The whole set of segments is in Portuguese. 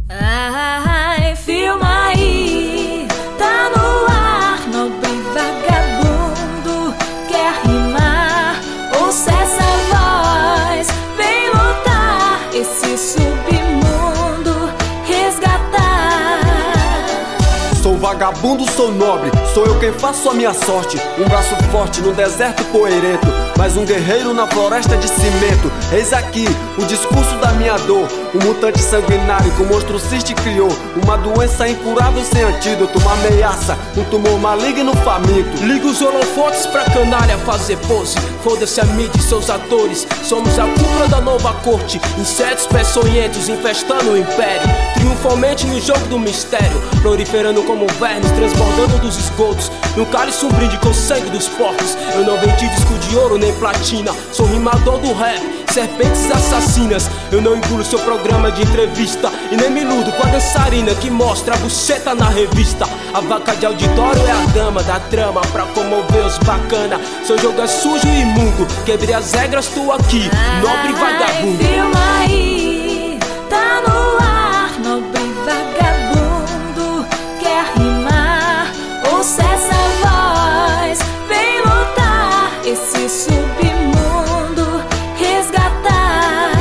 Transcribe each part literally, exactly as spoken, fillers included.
Ai, filma aí, tá no ar, nobre vagabundo. Quer rimar? Ouça essa voz, vem lutar, esse submundo resgatar. Sou vagabundo, sou nobre, sou eu quem faço a minha sorte. Um braço forte no deserto poeirento, mas um guerreiro na floresta de cimento. Eis aqui o discurso da minha dor, um mutante sanguinário que o monstro Ciste criou. Uma doença incurável sem antídoto, uma ameaça, um tumor maligno faminto. Liga os holofotes pra canalha fazer pose. Foda-se a mídia e seus atores. Somos a cúpula da nova corte, insetos peçonhentos infestando o império. Triunfalmente no jogo do mistério, proliferando como vermes, transbordando dos esgotos. Num cálice um brinde com sangue dos porcos. Eu não vendi disco de ouro nem platina, sou rimador do rap, serpentes assassinas. Eu não engulo seu programa de entrevista e nem me iludo com a dançarina que mostra a buceta na revista. A vaca de auditório é a dama da trama pra comover os bacana. Seu jogo é sujo e imundo, quebrei as regras, tô aqui, nobre vagabundo. Filma aí, tá no ar, nobre vagabundo. Quer rimar? Ouça essa voz, vem lutar, esse submundo resgatar.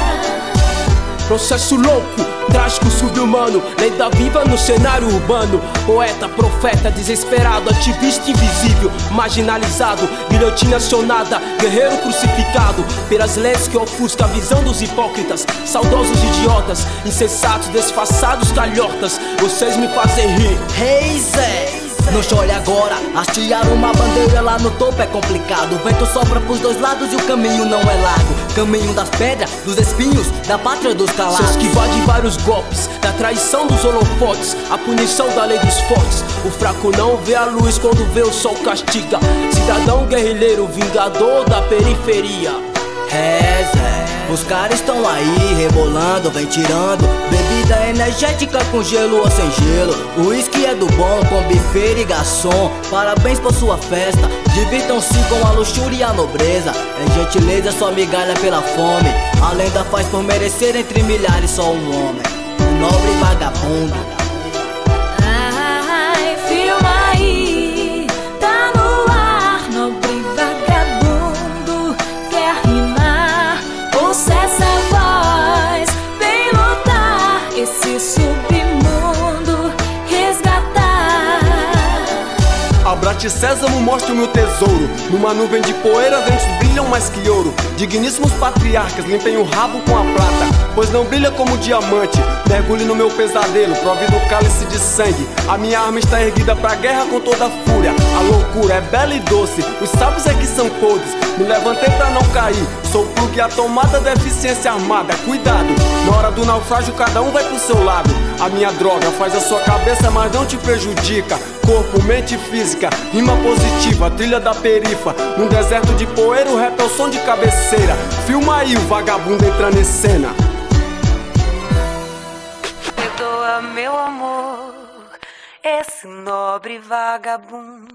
Processo louco, trágico, subhumano, lenda viva no cenário urbano. Poeta, profeta, desesperado, ativista invisível, marginalizado, guilhotina acionada, guerreiro crucificado pelas leis que ofuscam a visão dos hipócritas, saudosos idiotas, insensatos, desfaçados, calhortas. Vocês me fazem rir. Hey Zé, não chore agora, hastear uma bandeira lá no topo é complicado. O vento sopra pros dois lados e o caminho não é largo. Caminho das pedras, dos espinhos, da pátria dos calados. Se esquivar de vários golpes, da traição dos holofotes, a punição da lei dos fortes. O fraco não vê a luz quando vê o sol castiga. Cidadão guerrilheiro, vingador da periferia. É Zé, os caras estão aí rebolando, vem tirando bebida energética com gelo ou sem gelo. O uísque é do bom, com bifeira e garçom. Parabéns por sua festa, divirtam-se com a luxúria e a nobreza. É gentileza, só migalha pela fome. A lenda faz por merecer entre milhares só um homem, um nobre vagabundo. Ai, filma aí, tá no ar, nobre vagabundo. Quer rimar? Ouça essa voz, vem lutar, esse submundo resgatar. Abrate Sésamo, mostre o meu tesouro. Numa nuvem de poeira, ventos brilham mais que ouro. Digníssimos patriarcas, limpem o rabo com a prata, pois não brilha como diamante. Mergulhe no meu pesadelo, prove do cálice de sangue. A minha arma está erguida pra guerra com toda a fúria. A loucura é bela e doce, os sábios é que são podres. Me levantei pra não cair, sou o plug e a tomada da eficiência armada. Cuidado, na hora do naufrágio cada um vai pro seu lado. A minha droga faz a sua cabeça, mas não te prejudica. Corpo, mente e física, rima positiva, trilha da perifa. Num deserto de poeira, o rap é o som de cabeceira. Filma aí o vagabundo entrando em cena. Perdoa, meu amor, esse nobre vagabundo.